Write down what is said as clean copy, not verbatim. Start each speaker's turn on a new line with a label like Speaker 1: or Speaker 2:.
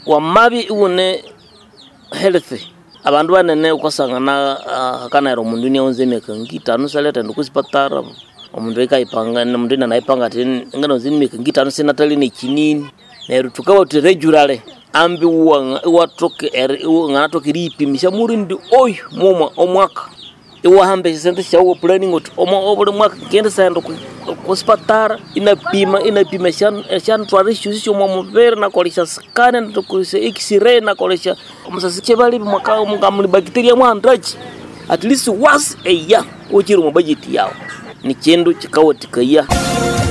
Speaker 1: wamabi iwune healthy abandu banene ukasangana hakanayira omundu nyaonze emyaka ngitano saleta ndikusipatara omundu ikaipanga omundu naipanga ati ngano zini emyaka ngitano sinatali nekinini neryo tukawa ti regularly ambi watoke ngatoke ripimisha muri ndi oyo moma omwaka iwahambe sente shawo planning ot obule mwaka kende sendo kuspatara inapima shan tradition mo mubere na kolisha scan na kolisha x-ray na kolisha musasiche bali mwaka mungamuli bacteria mwandaji at least once a year ochiro mu budget yawo ni kindu kikawatikaya.